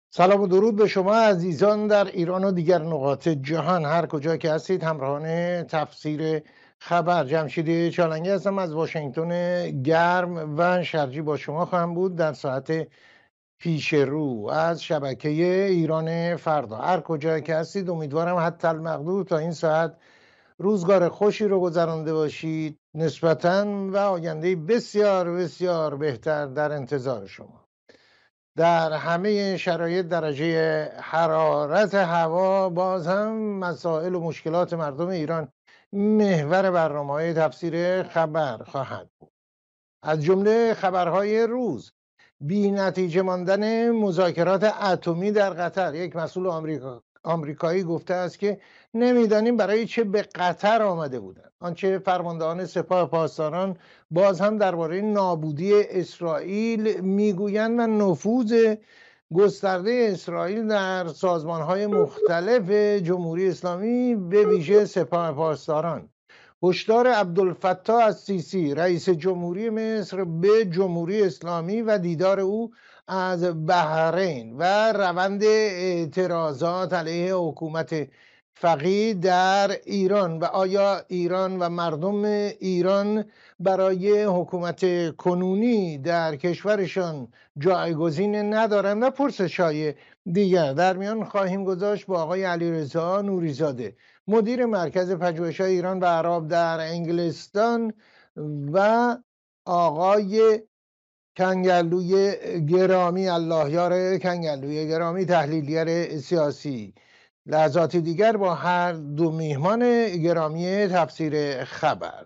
سلام و درود به شما عزیزان در ایران و دیگر نقاط جهان، هر کجا که هستید. همراهان تفسیر خبر جمشید چالنگی هستم از واشنگتن گرم و شرجی. با شما خواهم بود در ساعت پیش رو از شبکه ایران فردا. هر کجا که هستید امیدوارم حتی المقدور تا این ساعت روزگار خوشی رو گذرانده باشید نسبتاً و آینده بسیار بسیار بهتر در انتظار شما. در همه شرایط درجه حرارت هوا باز هم مسائل و مشکلات مردم ایران محور برنامه‌های تفسیر خبر خواهد بود. از جمله خبرهای روز: بی نتیجه ماندن مذاکرات اتمی در قطر. یک مسئول آمریکایی گفته است که نمیدانیم برای چه به قطر آمده بودند. آنچه فرماندهان سپاه پاسداران باز هم درباره نابودی اسرائیل میگویند و نفوذ گسترده اسرائیل در سازمانهای مختلف جمهوری اسلامی به ویژه سپاه پاسداران. هشدار عبدالفتاح السیسی رئیس جمهوری مصر به جمهوری اسلامی و دیدار او از بحرین و روند اعتراضات علیه حکومت فقیه در ایران و آیا ایران و مردم ایران برای حکومت کنونی در کشورشان جایگزین ندارند و پرسش‌های دیگر. در میان خواهیم گذاشت با آقای علیرضا نوریزاده، مدیر مرکز پژوهش‌های ایران و اعراب در انگلستان، و آقای کنگلوی گرامی، الله یار کنگلوی گرامی، تحلیلگر سیاسی. لحظات دیگر با هر دو میهمان گرامی تفسیر خبر.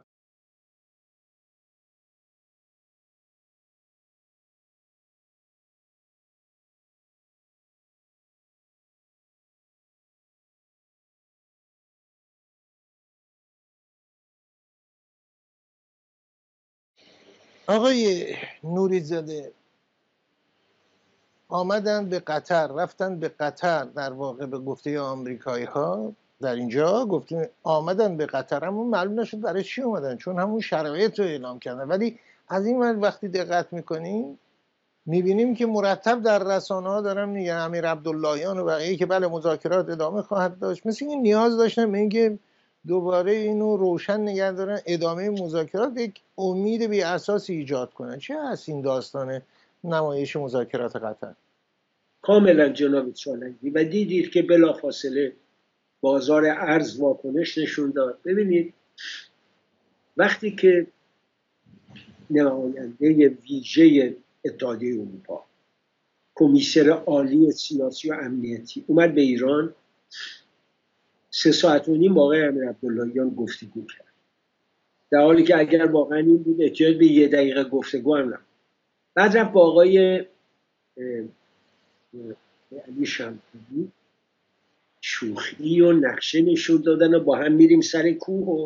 آقای نوریزاده، آمدن به قطر، رفتن به قطر، در واقع به گفته آمریکایی ها در اینجا گفتیم آمدن به قطر، اما معلوم نشد برای چی اومدن، چون همون شرایط رو اعلام کردن. ولی از این وقتی دقت میکنیم میبینیم که مرتب در رسانه ها دارن میگن امیر عبداللهیان و بقیه که بله مذاکرات ادامه خواهد داشت. مثل این نیاز داشتن به اینکه دوباره اینو روشن نگه دارن، ادامه مذاکرات، یک امید بی اساسی ایجاد کنن. چه هست این داستان نمایش مذاکرات قطر؟ کاملا جناب چالنگی، و دیدید که بلافاصله بازار ارز واکنش نشون داد. ببینید وقتی که نماینده ویژه اتحادیه اروپا، کمیسر عالی سیاسی و امنیتی اومد به ایران، 3 ساعت و نیم با آقای امیر عبداللهیان گفتگو کرد، در حالی که اگر واقعا این بود احتیاج به 1 دقیقه گفتگو هم نبود. بعد رفت با آقای علی شمخونی شوخی و نقشه نشون دادن و با هم میریم سر کوه، و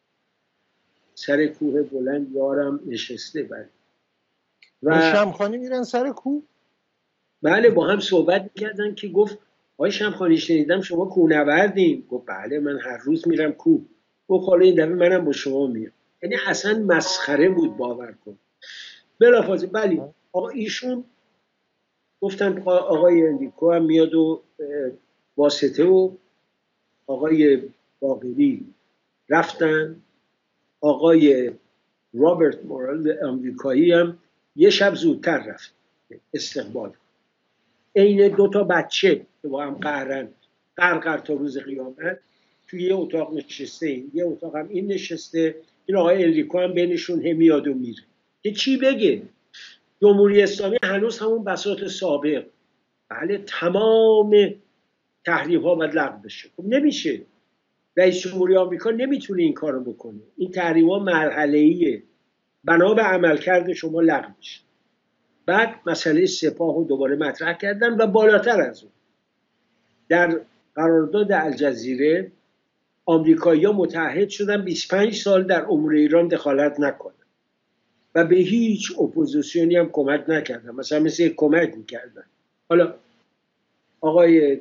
سر کوه بلند یارم نشسته. بله و شمخانی میرن سر کوه؟ بله، با هم صحبت کردن که گفت آقای شمخانی شنیدم شما کوهنوردین. گفت بله من هر روز میرم کوه. گفت حالا این دفعه منم با شما میام. یعنی اصلا مسخره بود، باور کن. بلافاصله بله آقا ایشون گفتن آقای اندیکو هم میاد و واسطه و آقای باقری رفتن. آقای رابرت مورال آمریکایی هم یه شب زودتر رفت استقبال. عین 2 بچه که با هم قهر تا روز قیامت توی یه اتاق نشسته، یه اتاق هم این نشسته. این آقای انریکو هم بینشون میاد و میره که چی بگه. جمهوری اسلامی هنوز همون بساط سابق، بله تمام تحریم ها باید لغو بشه. خب نمیشه، رئیس جمهوری آمریکا نمیتونه این کارو بکنه. این تحریم ها مرحله‌ایه، بنا به عملکرد شما لغو میشه. بعد مسئله سپاه رو دوباره مطرح کردن و بالاتر از اون در قرارداد الجزیره آمریکایی‌ها متعهد شدن 25 سال در امور ایران دخالت نکنن و به هیچ اپوزیسیونی هم کمک نکردن، مثلا مثل کمک میکردن. حالا آقای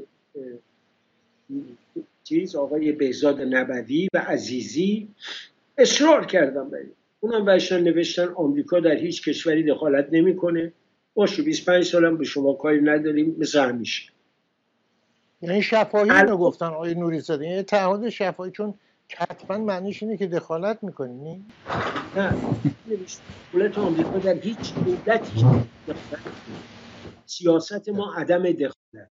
بهزاد نبوی و عزیزی اصرار کردن، اونم بهشون نوشتن آمریکا در هیچ کشوری دخالت نمیکنه باشه 25 سالم به شما کاری نداریم مثل همیشه. یعنی شفاهی اینو گفتن آقای نوری‌زاده، یعنی تعهد شفاهی، چون حتما معنیش اینه که دخالت میکنی؟ نه، دولت آمریکا در هیچ دولتی سیاست ما عدم دخالت.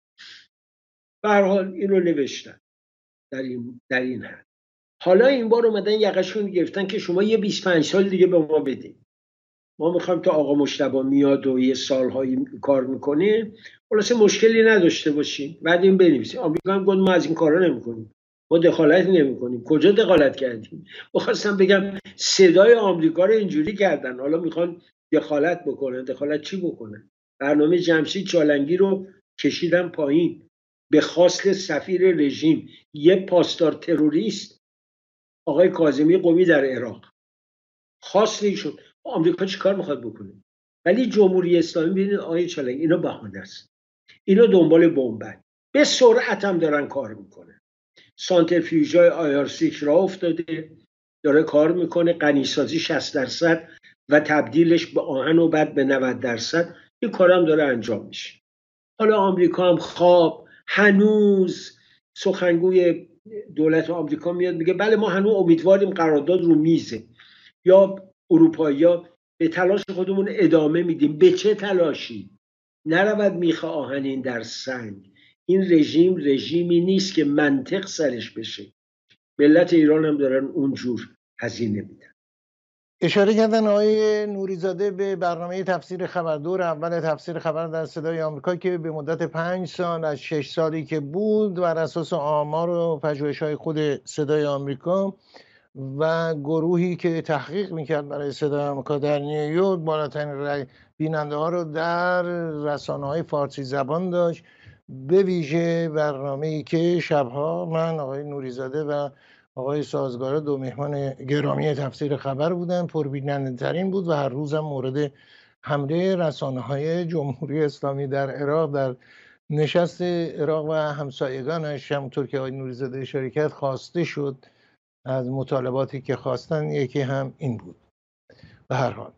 به هر حال اینو نوشتن در این حد. حالا این بار اومدن یقشون گرفتن که شما یه 25 سال دیگه به ما بدین، ما میخوایم تا آقا مجتبی میاد و یه سالهایی کار میکنه خلاصه مشکلی نداشته باشیم بعد این بنویسیم. آمریکا هم گفت ما از این کارا نمیکنیم، ما دخالت نمیکنیم. کجا دخالت کردیم؟ میخواستم بگم صدای آمریکا رو اینجوری کردن، حالا میخوان دخالت بکنن. دخالت چی بکنن؟ برنامه جمشید چالنگی رو کشیدن پایین به خواست سفیر رژیم، یه پاسدار تروریست آقای کاظمی قمی در عراق خواست شد. آمریکا چی کار میخواد بکنه؟ ولی جمهوری اسلامی ببینید آقای چالنگی اینا بهانه است، اینا دنبال بمبن، به سرعت هم دارن کار میکنن. سانتریفیوژهای آیارسیک راه افتاده، داره کار میکنه، غنیسازی 60% و تبدیلش به آهن و بعد به 90%. این کارم داره انجام میشه. حالا آمریکا هم هنوز سخنگوی دولت آمریکا میاد میگه بله ما هنوز امیدواریم قرارداد رو میزه، یا اروپایی‌ها به تلاش خودمون ادامه میدیم. به چه تلاشی؟ نرود میخ آهنین در سنگ. این رژیمی نیست که منطق سرش بشه. ملت ایران هم دارن اونجور هزینه میدن. اشاره کردن آقای نوری‌زاده به برنامه تفسیر خبر، دور اول تفسیر خبر در صدای آمریکا که به مدت 5 سال از 6 سالی که بود بر اساس آمار و پژوهش‌های خود صدای آمریکا و گروهی که تحقیق میکرد برای صدای آمریکا در نیویورک بالاترین بیننده ها رو در رسانه‌های فارسی زبان داشت، به ویژه برنامه‌ای که شبها من، آقای نوری‌زاده و آقای سازگار دو مهمان گرامی تفسیر خبر بودن، پربیننده ترین بود و هر روزم مورد حمله رسانه‌های جمهوری اسلامی در عراق، در نشست عراق و همسایگانش، همونطور که آقای نوری‌زاده اشاره کرد، خواسته شد. از مطالباتی که خواستن یکی هم این بود. به هر حال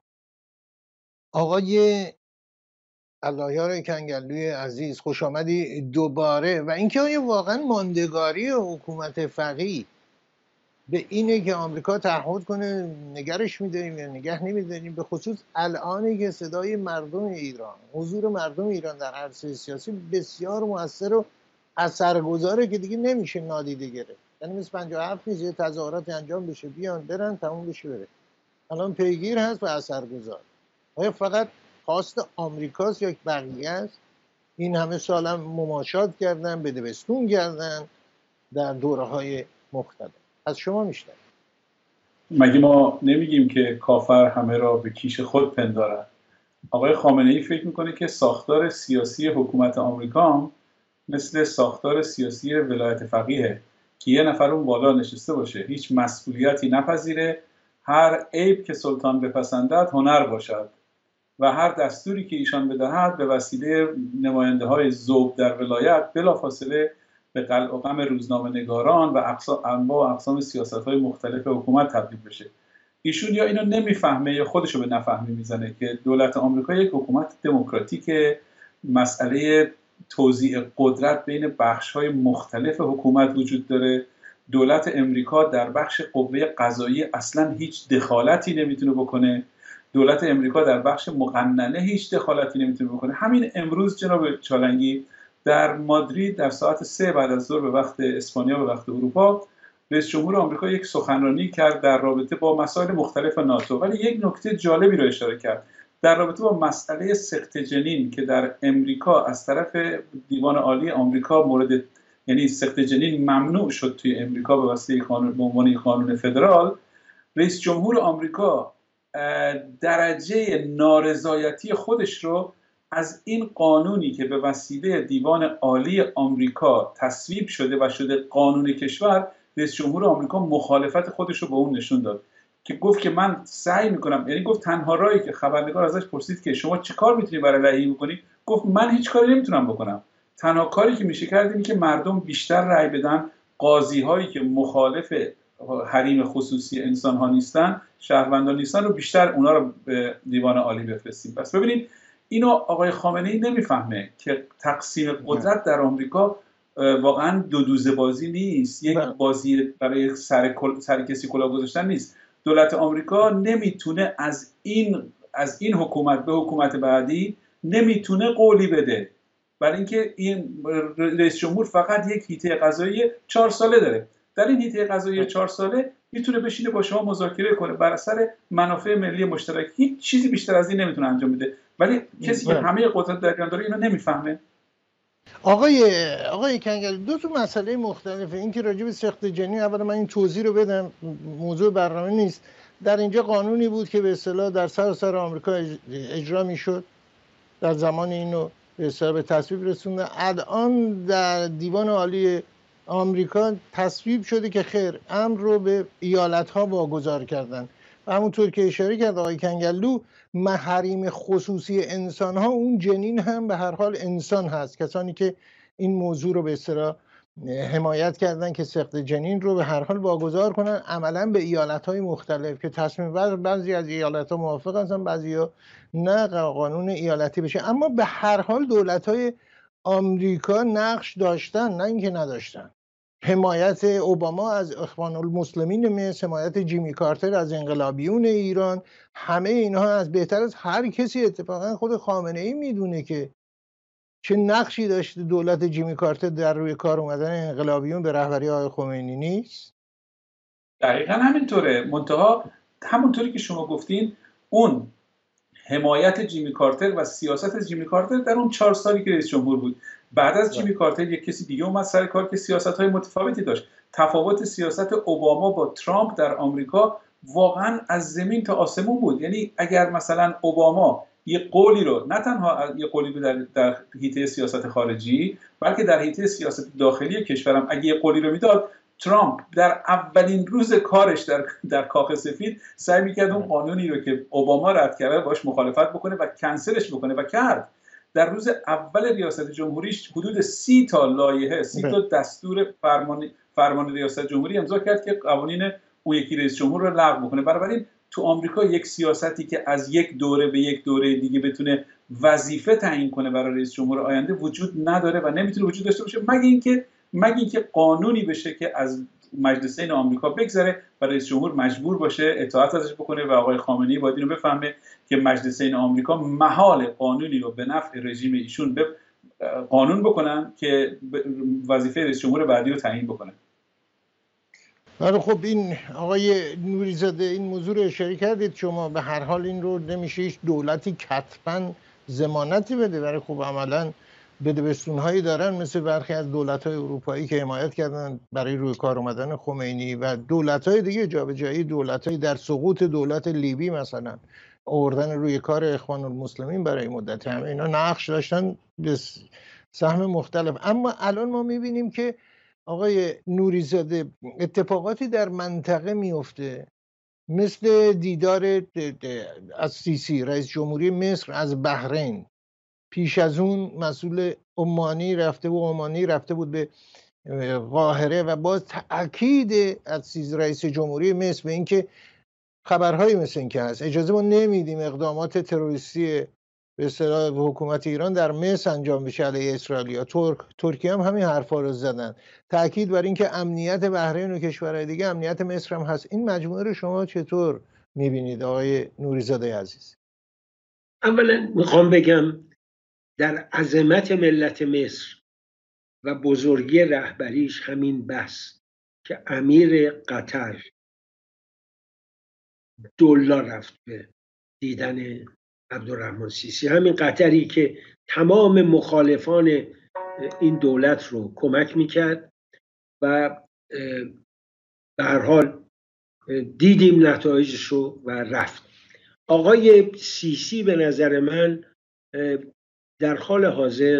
آقای اللهیار کنگلوی عزیز، خوش آمدی دوباره. و اینکه آیا واقعا ماندگاری حکومت فقیه به اینه که آمریکا تعهد کنه نگرش می‌داریم یا نگه نمی‌داریم، به خصوص الانی که صدای مردم ایران، حضور مردم ایران در عرصه سیاسی بسیار مؤثر و اثرگذاره که دیگه نمیشه نادیده گرفت. یعنی مثل 57 نیست یه تظاهرات انجام بشه بیان برن تموم بشه بره. الان پیگیر هست و اثرگذار. آیا فقط خواست آمریکاست یا بقیه است؟ این همه سال هم مماشات کردن، بدبستون کردن در دوره‌های مختلف. از شما میشنویم. مگه ما نمیگیم که کافر همه را به کیش خود پندارد؟ آقای خامنه‌ای فکر میکنه که ساختار سیاسی حکومت آمریکا هم مثل ساختار سیاسی ولایت فقیه که یه نفر اون بالا نشسته باشه، هیچ مسئولیتی نپذیره، هر عیب که سلطان بپسندد هنر باشد و هر دستوری که ایشان بدهد به وسیله نماینده های ذوق در ولایت بلافاصله به قلع و قم روزنامه نگاران و انواع و اقسام سیاست های مختلف حکومت تبدیل بشه. ایشون یا اینو نمیفهمه یا خودشو به نفهمی میزنه که دولت آمریکا یک حکومت دموکراتیکه. مسئله توزیع قدرت بین بخش‌های مختلف حکومت وجود داره. دولت امریکا در بخش قوه قضایی اصلا هیچ دخالتی نمیتونه بکنه. دولت امریکا در بخش مقننه هیچ دخالتی نمیتونه بکنه. همین امروز جناب چالنگی در مادرید در ساعت 3 بعد از ظهر به وقت اسپانیا به وقت اروپا رئیس جمهور آمریکا یک سخنرانی کرد در رابطه با مسائل مختلف ناتو، ولی یک نکته جالبی رو اشاره کرد در رابطه با مسئله سقط جنین که در امریکا از طرف دیوان عالی آمریکا یعنی سقط جنین ممنوع شد توی امریکا به واسطه به عنوان قانون فدرال. رئیس جمهور آمریکا درجه نارضایتی خودش رو از این قانونی که به وسیله دیوان عالی آمریکا تصویب شده و شده قانون کشور، رئیس جمهور آمریکا مخالفت خودش رو به اون نشون داد که گفت که من سعی میکنم، یعنی گفت تنها راهی که خبرنگار ازش پرسید که شما چه کار میتونی برای رأی بکنی، گفت من هیچ کاری نمیتونم بکنم، تنها کاری که میشه کرد اینه که مردم بیشتر رأی بدن، قاضی هایی که مخالف حریم خصوصی انسان ها نیستن، شهروندان نیستن، رو بیشتر اونا رو به دیوان عالی بفرستیم. پس ببینید اینو آقای خامنه‌ای نمیفهمه که تقسیم قدرت در آمریکا واقعا دو دوزه بازی نیست، یک بازی برای سر کسی کلاه گذاشتن نیست. دولت آمریکا نمیتونه از این حکومت به حکومت بعدی نمیتونه قولی بده، برای اینکه این رئیس جمهور فقط یک هیته قضایی 4 ساله داره. در این هیته قضایی 4 ساله میتونه بشینه با شما مذاکره کنه بر اثر منافع ملی مشترک، هیچ چیزی بیشتر از این نمیتونه انجام بده. ولی کسی که همه قدرت در ایران داره اینو نمیفهمه. آقای کنگل، دو تا مسئله مختلفه. این که راجع به سقط جنین، اول من این توضیح رو بدم، موضوع برنامه نیست. در اینجا قانونی بود که به اصطلاح در سراسر آمریکا اجرا میشد، در زمان اینو به اصطلاح به تصویب رسونده. الان در دیوان عالی آمریکا تصویب شده که خیر، امر رو به ایالت‌ها واگذار کردن و همونطور که اشاره کرد آقای کنگلو، حریم خصوصی انسان‌ها، اون جنین هم به هر حال انسان هست. کسانی که این موضوع رو به اصطلاح حمایت کردن که سقط جنین رو به هر حال واگذار کنن عملاً به ایالت‌های مختلف که تصمیم بعضی از ایالت‌ها موافق هستن، بعضی‌ها نه قانون ایالتی بشه. اما به هر حال دولت‌های آمریکا نقش داشتن، نه اینکه نداشتن. حمایت اوباما از اخوان المسلمین مصر، حمایت جیمی کارتر از انقلابیون ایران، همه اینها از بهتر از هر کسی اتفاقا خود خامنه ای میدونه که چه نقشی داشته دولت جیمی کارتر در روی کار اومدن انقلابیون به رهبری آقای خمینی نیست. دقیقاً همینطوره. منتها همونطوری که شما گفتین، اون حمایت جیمی کارتر و سیاست جیمی کارتر در اون 4 سالی که رئیس جمهور بود. بعد از جیمی کارتر یک کسی دیگه اومد سر کار که سیاست‌های متفاوتی داشت. تفاوت سیاست اوباما با ترامپ در آمریکا واقعا از زمین تا آسمون بود. یعنی اگر مثلا اوباما یه قولی رو، نه تنها یه قولی رو در حیطه سیاست خارجی، بلکه در حیطه سیاست داخلی کشورم اگه یه قولی رو میداد، ترامپ در اولین روز کارش در کاخ سفید سعی میکرد اون قانونی رو که اوباما رد کرده باش مخالفت بکنه و کنسلش بکنه و کرد. در روز اول ریاست جمهوریش حدود 30 تا لایحه، 30 تا دستور فرمان ریاست جمهوری امضا کرد که قوانین اون یکی رئیس جمهور رو لغو بکنه. بنابراین تو آمریکا یک سیاستی که از یک دوره به یک دوره دیگه بتونه وظیفه تعیین کنه برای رئیس جمهور آینده وجود نداره و نمیتونه وجود داشته باشه مگه اینکه قانونی بشه که از مجلسین آمریکا بگذره و رئیس جمهور مجبور باشه اطاعت ازش بکنه. و آقای خامنه‌ای باید اینو بفهمه که مجلسین آمریکا محال قانونی رو به نفع رژیم ایشون قانون بکنن که وظیفه رئیس جمهور بعدی رو تعیین بکنه. ولی خب این آقای نوری‌زاده این موضوع رو اشاره کردید شما، به هر حال این رو نمیشه هیچ دولتی کتباً ضمانتی بده، ولی خب عملاً بدبستون‌هایی دارن مثل برخی از دولت‌های اروپایی که حمایت کردن برای روی کار اومدن خمینی و دولت‌های دیگه، جابجایی دولت‌های در سقوط دولت لیبی مثلا آوردن روی کار اخوان المسلمین برای مدت، همه اینا نقش داشتن به سهم مختلف. اما الان ما می‌بینیم که آقای نوری‌زاده اتفاقاتی در منطقه میفته، مثل دیدار از سیسی رئیس جمهوری مصر از بحرین. پیش از اون مسئول عمانی رفته بود به قاهره و باز تأکید از رئیس جمهوری مصر به اینکه خبرهایی مثل این که هست اجازه ما نمیدیم اقدامات تروریستی به اصطلاح حکومت ایران در مصر انجام بشه علیه اسرائیل. ترکیه هم همین حرفا رو زدن، تأکید بر اینکه امنیت بحرین و کشورهای دیگه امنیت مصر هم هست. این مجموعه رو شما چطور میبینید آقای نوری‌زاده عزیز؟ اولا میخوام بگم در عظمت ملت مصر و بزرگی رهبریش همین بس که امیر قطر دولا رفت به دیدن عبدالرحمن سیسی، همین قطری که تمام مخالفان این دولت رو کمک میکرد و به هر حال دیدیم نتایجش رو و رفت. آقای سیسی به نظر من در حال حاضر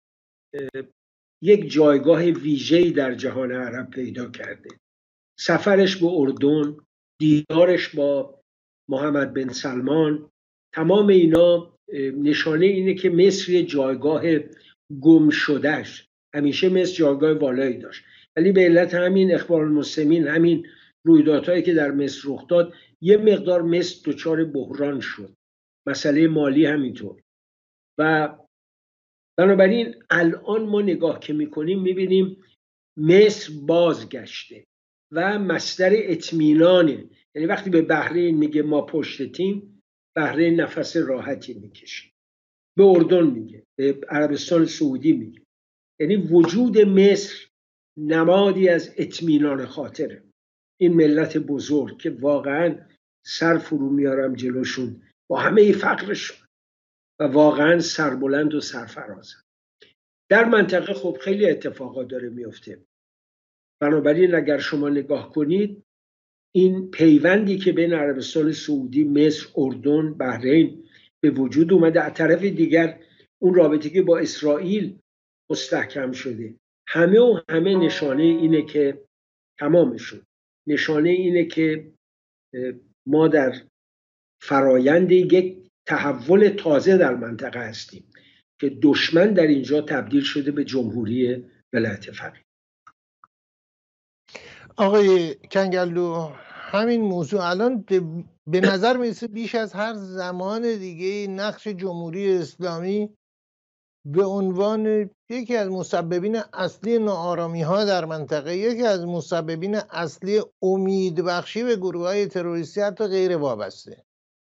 یک جایگاه ویژه‌ای در جهان عرب پیدا کرده. سفرش به اردن، دیدارش با محمد بن سلمان، تمام اینا نشانه اینه که مصر جایگاه گم شدهش، همیشه مصر جایگاه والایی داشت، ولی به علت همین اخوان المسلمین، همین رویدادهایی که در مصر رخ داد، یه مقدار مصر دچار بحران شد. مسئله مالی همینطور. و بنابراین الان ما نگاه که میکنیم میبینیم مصر بازگشته و مصدر اطمینانه. یعنی وقتی به بحرین میگه ما پشتتیم، بحرین نفس راحتی میکشه. به اردن میگه، به عربستان سعودی میگه. یعنی وجود مصر نمادی از اطمینان خاطره. این ملت بزرگ که واقعا سر فرو میارم جلوشون با همه فقرشون و واقعا سربلند و سرفرازن. در منطقه خب خیلی اتفاقات داره میفته. بنابراین اگر شما نگاه کنید این پیوندی که بین عربستان سعودی، مصر، اردن، بحرین به وجود اومده، از طرف دیگر اون رابطه که با اسرائیل مستحکم شده، همه نشانه اینه که تمامشون نشانه اینه که ما در فرایند یک تحول تازه در منطقه هستیم که دشمن در اینجا تبدیل شده به جمهوری ولایت فقیه. آقای کنگلو، همین موضوع الان به نظر میرسه بیش از هر زمان دیگه نقش جمهوری اسلامی به عنوان یکی از مسببین اصلی ناآرامی ها در منطقه، یکی از مسببین اصلی امیدبخشی به گروه های تروریستی حتی غیر وابسته،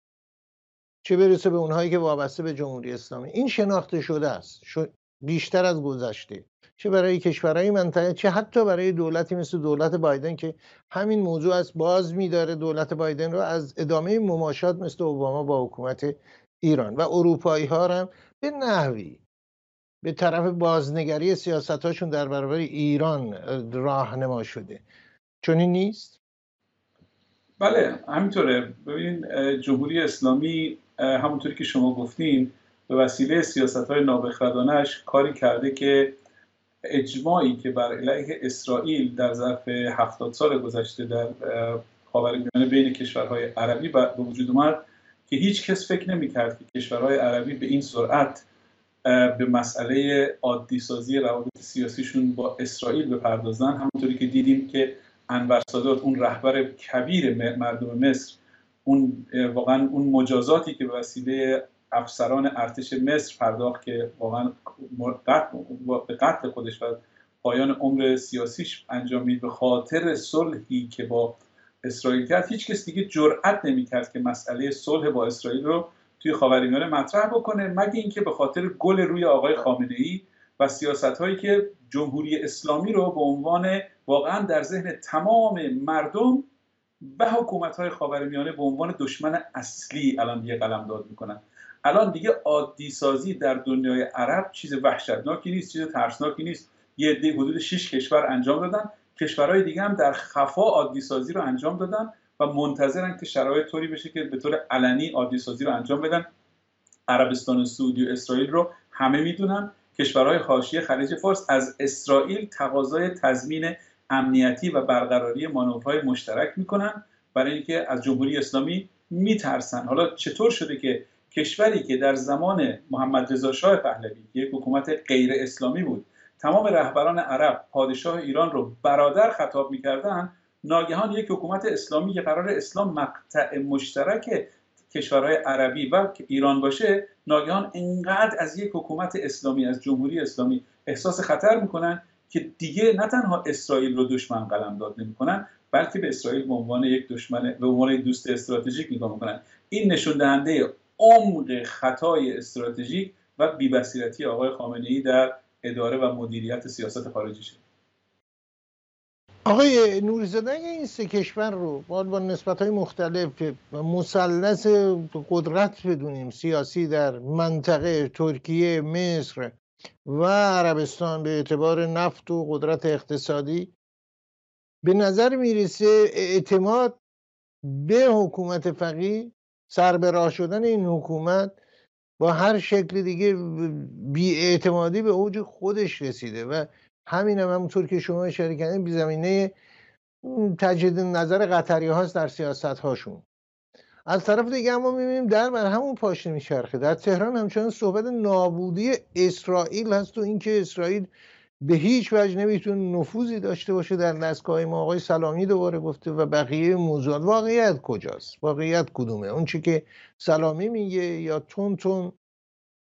چه برسه به اونهایی که وابسته به جمهوری اسلامی، این شناخته شده است بیشتر از گذشته، چه برای کشورهای منطقه چه حتی برای دولتی مثل دولت بایدن که همین موضوع از باز می‌داره دولت بایدن رو از ادامه مماشات مثل اوباما با حکومت ایران و اروپایی ها هم به نحوی به طرف بازنگری سیاستاشون در برابر ایران راهنما شده. چون این نیست؟ بله همینطوره. ببینید جمهوری اسلامی همونطوری که شما گفتین به وسیله سیاست‌های نابخردانه‌اش کاری کرده که اجماعی که بر علیه اسرائیل در ظرف 70 سال گذشته در خاورمیانه بین کشورهای عربی به وجود اومد که هیچ کس فکر نمی‌کرد که کشورهای عربی به این سرعت به مسئله عادی سازی روابط سیاسیشون با اسرائیل بپردازن. همونطوری که دیدیم که انور سادات، اون رهبر کبیر مردم مصر، اون واقعا اون مجازاتی که به وسیله افسران ارتش مصر پرداخت که واقعا به قتل خودش و پایان عمر سیاسیش انجام می‌داد به خاطر صلحی که با اسرائیل کرد، هیچ کس دیگه جرئت نمی‌کرد که مسئله صلح با اسرائیل رو توی خاورمیانه مطرح بکنه، مگه اینکه به خاطر گل روی آقای خامنه‌ای و سیاست‌هایی که جمهوری اسلامی رو به عنوان واقعا در ذهن تمام مردم و حکومت‌های خاورمیانه به عنوان دشمن اصلی الان دیگه قلمداد میکنن. الان دیگه عادی سازی در دنیای عرب چیز وحشتناکی نیست، چیز ترسناکی نیست. یه عده حدود 6 کشور انجام دادن، کشورهای دیگه هم در خفا عادی سازی رو انجام دادن و منتظرن که شرایط طوری بشه که به طور علنی عادی سازی رو انجام بدن. عربستان سعودی و اسرائیل رو همه میدونن. کشورهای حاشیه خلیج فارس از اسرائیل تقاضای تضمین امنیتی و برقراری مانورهای مشترک میکنن برای اینکه از جمهوری اسلامی میترسن. حالا چطور شده که کشوری که در زمان محمد رضا شاه پهلوی یک حکومت غیر اسلامی بود، تمام رهبران عرب پادشاه ایران رو برادر خطاب میکردن، ناگهان یک حکومت اسلامی که قرار اسلام مقطع مشترک کشورهای عربی و ایران باشه، ناگهان اینقدر از یک حکومت اسلامی، از جمهوری اسلامی احساس خطر میکنن که دیگه نه تنها اسرائیل رو دشمن قلمداد نمیکنن، بلکه به اسرائیل به عنوان یک دشمن، به عنوان یک دوست استراتژیک نگاه میکنن. این نشون دهنده عمق خطای استراتژیک و بی‌بصیرتی آقای خامنه‌ای در اداره و مدیریت سیاست خارجیشه. آقای نوری‌زاده، اگه این سه کشور رو با نسبت‌های مختلف مثلث قدرت بدونیم سیاسی در منطقه، ترکیه، مصر و عربستان به اعتبار نفت و قدرت اقتصادی، به نظر میرسه اعتماد به حکومت فقیه، سر به راه شدن این حکومت با هر شکل دیگه بی‌اعتمادی به اوج خودش رسیده و همین هم همونطور که شما اشاره کردین بی زمینه تجدید نظر قطری هاست در سیاست هاشون. از طرف دیگه ما میبینیم در بر همون پاشنه میچرخه. در تهران همچنان صحبت نابودی اسرائیل هست و اینکه اسرائیل به هیچ وجه نمیتونه نفوذی داشته باشه در دستگاه ما. آقای سلامی دوباره گفته و بقیه موضوعات. واقعیت کجاست؟ واقعیت کدومه؟ اون چی که سلامی میگه یا تون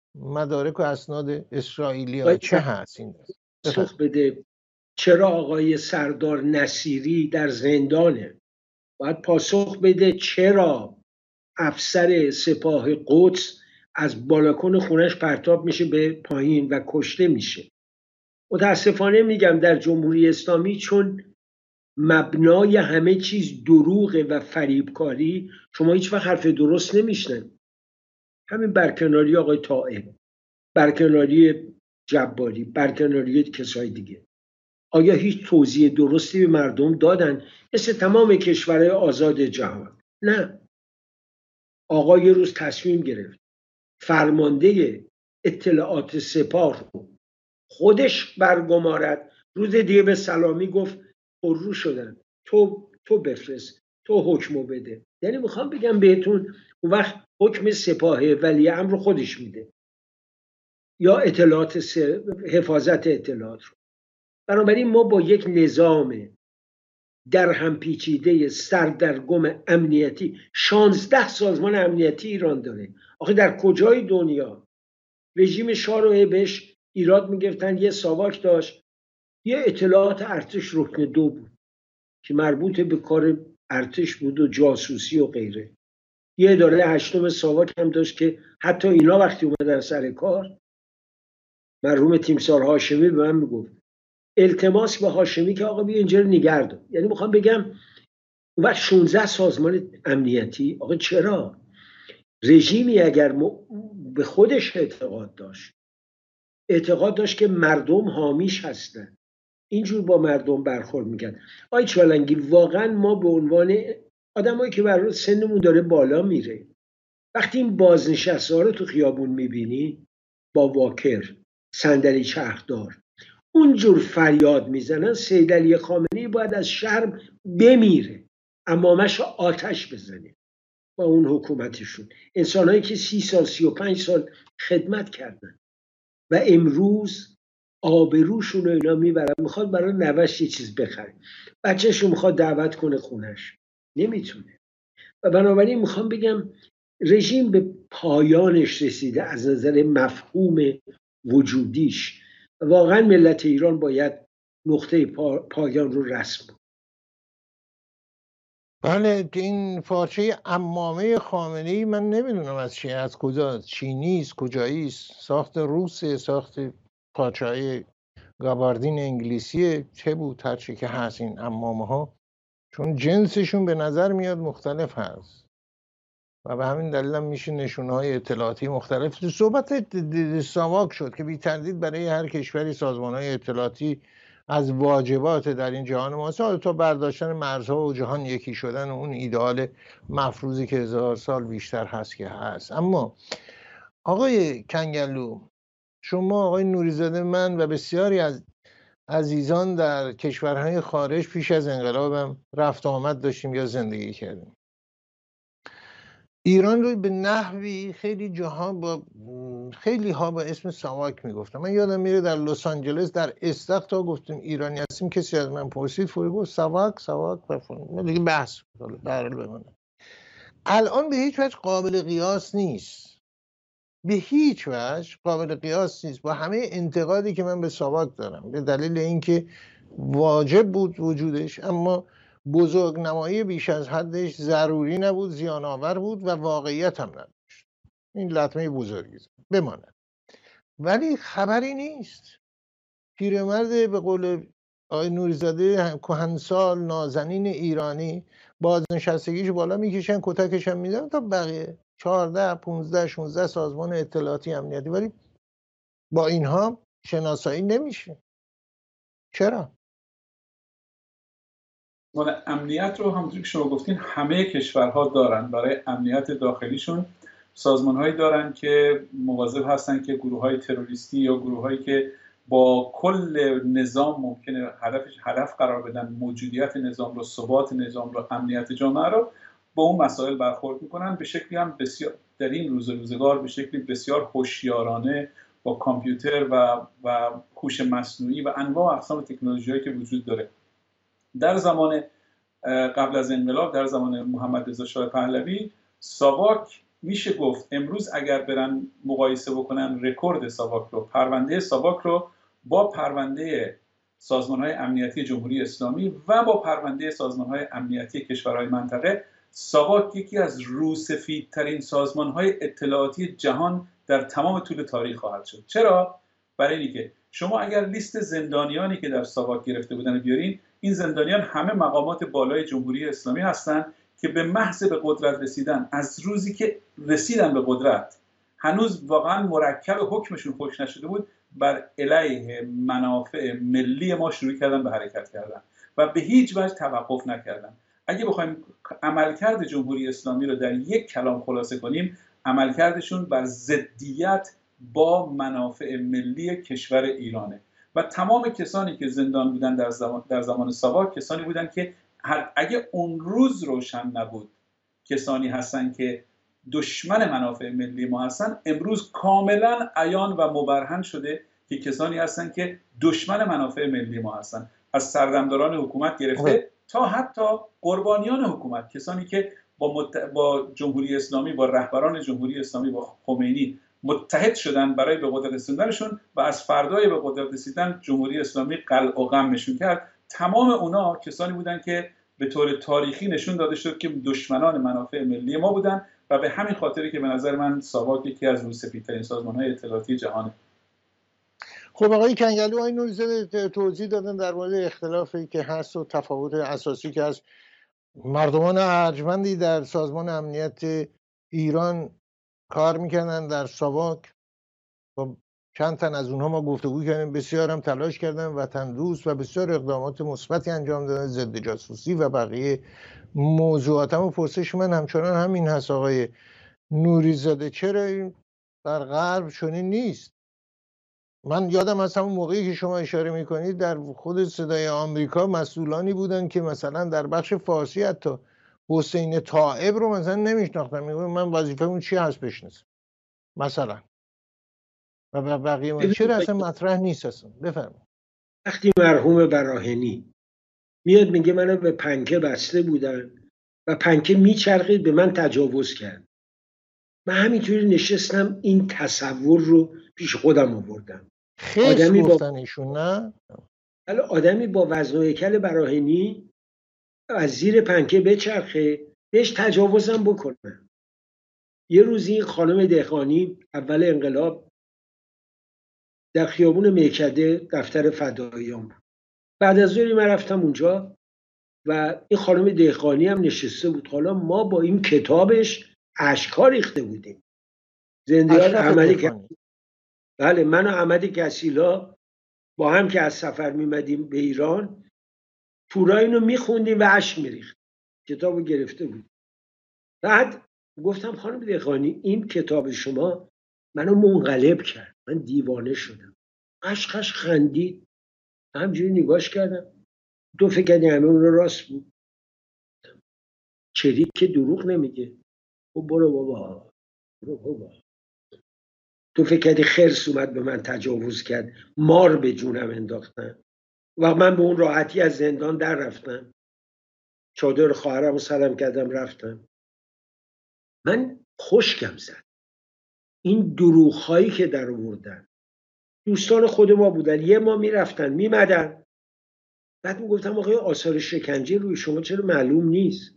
مدارک و اسناد اسرائیلی چه هست این؟ پاسخ بده چرا آقای سردار نصیری در زندانه؟ باید پاسخ بده چرا افسر سپاه قدس از بالکن خونش پرتاب میشه به پایین و کشته میشه. متاسفانه میگم در جمهوری اسلامی چون مبنای همه چیز دروغه و فریبکاری، شما هیچ وقت حرف درست نمیشنن. همین برکناری آقای طائب، برکناری جباری، برکناری کسای دیگه، آیا هیچ توضیح درستی به مردم دادن؟ مثل تمام کشورهای آزاد جهان نه. آقا یه روز تصمیم گرفت فرمانده اطلاعات سپاه رو خودش برگمارد، روز دیگه به سلامی گفت پررو شدن، تو بفرست، تو حکمو بده. یعنی میخوام بگم بهتون اون وقت حکم سپاه ولی امر خودش میده یا اطلاعات حفاظت اطلاعات رو. بنابراین ما با یک نظام در هم پیچیده سردرگم امنیتی، 16 سازمان امنیتی ایران داره. آخه در کجای دنیا رژیم شاه رو بهش ایراد میگفتن؟ یه ساواک داشت، یه اطلاعات ارتش رکن 2 بود که مربوط به کار ارتش بود و جاسوسی و غیره. یه اداره 8 ساواک هم داشت که حتی اینا وقتی اومدن سر کار، مرحوم تیمسار هاشمی به من میگفت التماس به هاشمی که آقا بیا اینجا رو نگه دار. یعنی میخوام بگم اون وقت 16 سازمان امنیتی. آقا چرا؟ رژیمی اگر به خودش اعتقاد داشت که مردم حامیش هستن، اینجور با مردم برخورد میکرد. آی چالنگی واقعا ما به عنوان آدمایی که برای سنمون داره بالا میره، وقتی این بازنشسته ها رو تو خیابون میبینی با واکر، صندلی چرخدار، اونجور فریاد میزنن، سید علی خامنه‌ای باید از شرم بمیره، امامش آتش بزنه با اون حکومتشون. انسانهایی که 30 سال 35 سال خدمت کردن و امروز آبروشون رو اینا میبرن، میخواد برای نوش یه چیز بخره، بچه‌شو میخواد دعوت کنه خونش، نمیتونه. و بنابراین میخوام بگم رژیم به پایانش رسیده از نظر مفهوم وجودیش. واقعا ملت ایران باید نقطه پایان رو رسم کنه. بله، این پارچه عمامه خامنه‌ای من نمیدونم از چیه، از کجا، چینی است، کجایی است، ساخت روسه، ساخت پارچه‌های گاباردین انگلیسیه، چه بود هرچی که هست این عمامه ها، چون جنسشون به نظر میاد مختلف هست و به همین دلیل هم میشه نشونهای اطلاعاتی مختلف. صحبت ساواک شد که بی تردید برای هر کشوری سازمانهای اطلاعاتی از واجبات در این جهان ما تا برداشتن مرزها و جهان یکی شدن و اون ایدئال مفروضی که 1000 سال بیشتر هست که هست. اما آقای کنگلو، شما، آقای نوریزاده، من و بسیاری از عزیزان در کشورهای خارج پیش از انقلابم رفت آمد داشتیم یا زندگی کردیم. ایران رو به نحوی خیلی جاها با خیلی ها با اسم ساواک میگفتم. من یادم میره در لس آنجلس در استخ تا گفتیم ایرانی هستیم، کسی از من پرسید فوری گفت ساواک و فلان، دیگه بحث برحال بمونه. الان به هیچ وجه قابل قیاس نیست، به هیچ وجه قابل قیاس نیست با همه انتقادی که من به ساواک دارم به دلیل اینکه واجب بود وجودش، اما بزرگ نمایی بیش از حدش ضروری نبود، زیان آور بود و واقعیت هم نداشت. این لطمه بزرگی بماند. ولی خبری نیست. پیرمرد به قول آقای نوریزاده کهنسال نازنین ایرانی بازنشستگیش بالا میکشن، کتکش هم میدن تا بقیه 14 15 16 سازمان اطلاعاتی امنیتی، ولی با اینها شناسایی نمیشه. چرا؟ مال امنیت رو همونطور که شما گفتین همه کشورها دارن. برای امنیت داخلیشون سازمان‌هایی دارن که مواظب هستن که گروه‌های تروریستی یا گروه‌هایی که با کل نظام ممکنه هدف قرار بدن موجودیت نظام رو، ثبات نظام رو، امنیت جامعه رو، با اون مسائل برخورد میکنن به شکلی هم بسیار در این روزگار به شکلی بسیار هوشیارانه با کامپیوتر و هوش مصنوعی و انواع اقسام تکنولوژی‌هایی که وجود داره. در زمان قبل از انقلاب، در زمان محمد رضا شاه پهلوی، ساواک میشه گفت امروز اگر برن مقایسه بکنن رکورد ساواک رو، پرونده ساواک رو با پرونده سازمان‌های امنیتی جمهوری اسلامی و با پرونده سازمان‌های امنیتی کشورهای منطقه، ساواک یکی از روسفیدترین سازمان‌های اطلاعاتی جهان در تمام طول تاریخ خواهد شد. چرا؟ برای اینکه شما اگر لیست زندانیانی که در ساواک گرفته بودن بیارین، این زندانیان همه مقامات بالای جمهوری اسلامی هستند که به محض به قدرت رسیدن، از روزی که رسیدن به قدرت هنوز واقعا مرکب حکمشون خوش نشده بود، بر علیه منافع ملی ما شروع کردن به حرکت کردن و به هیچ وجه توقف نکردن. اگه بخوایم عملکرد جمهوری اسلامی رو در یک کلام خلاصه کنیم، عملکردشون بر ضدیت با منافع ملی کشور ایرانه و تمام کسانی که زندان بودن در زمان ساواک کسانی بودن که اگه اون روز روشن نبود کسانی هستن که دشمن منافع ملی ما هستن، امروز کاملا عیان و مبرهن شده که کسانی هستن که دشمن منافع ملی ما هستن، از سردمداران حکومت گرفته تا حتی قربانیان حکومت، کسانی که با جمهوری اسلامی، با رهبران جمهوری اسلامی، با خمینی متحد شدن برای به قدرت رسیدنشون و از فردای به قدرت رسیدن جمهوری اسلامی قلع و غمشون کرد. تمام اونا کسانی بودن که به طور تاریخی نشون داده شد که دشمنان منافع ملی ما بودن و به همین خاطری که به نظر من ساواک یکی از روسفیدترین سازمان‌های اطلاعاتی جهانه. خب آقای کنگلو، آقای نوری‌زاده توضیح دادن در مورد اختلافی که هست و تفاوت اساسی که هست. مردمان ارجمندی در سازمان امنیت ایران کار میکنن در ساواک. خب چند تن از اونها ما گفتگو کردیم، بسیار هم تلاش کردن، وطن دوست و بسیار اقدامات مثبتی انجام دادن، ضد جاسوسی و بقیه موضوعات. هم پرسش من همچنان همین هست آقای نوری‌زاده، چرا این در غرب چنین نیست؟ من یادم از همون موقعی که شما اشاره میکنید در خود صدای آمریکا مسئولانی بودن که مثلا در بخش فارسی حتی حسین طائب رو مثلا نمیشناختن، میگن من وظیفه اون چی هست بشناسم مثلا، و بقیه ما چرا اصلا مطرح نیست اصلا؟ بفرمایید. وقتی مرحوم براهنی میاد میگه منو به پنکه بسته بودن و پنکه میچرخید به من تجاوز کرد، من همینطوری نشستم این تصور رو پیش خودم آوردم. خیس گفتن ایشون، نه؟ آدمی با وزن و هیکل براهنی از زیر پنکه بچرخه بهش تجاوزم بکنه. یه روزی خانم دهقانی اول انقلاب در خیابون میکده دفتر فداییان بود. بعد از ظهر من رفتم اونجا و این خانم دهقانی هم نشسته بود. حالا ما با این کتابش اشک‌ها ریخته بودیم. زندیار احمدی که بله، من و احمدی کسیلا با هم که از سفر میمدیم به ایران تورا اینو میخوندیم و اشک میریخت. کتابو گرفته بود. بعد گفتم خانم دهقانی این کتاب شما منو منقلب کرد، من دیوانه شدم. قشقش خندید. همجوری نگاش کردم. تو فکر کردی همه اون راست بود؟ چریک که دروغ نمیگه. او برو بابا، برو بابا. تو فکر کردی خرس اومد به من تجاوز کرد، مار به جونم انداختن و من به اون راحتی از زندان در رفتم، چادر خواهرم رو سرم کردم رفتم. من خشکم زد. این دروغ‌هایی که در آوردن دوستان خود ما بودن، یه ما میرفتن میمدن، بعد میگفتم آقای آثار شکنجه روی شما چرا معلوم نیست؟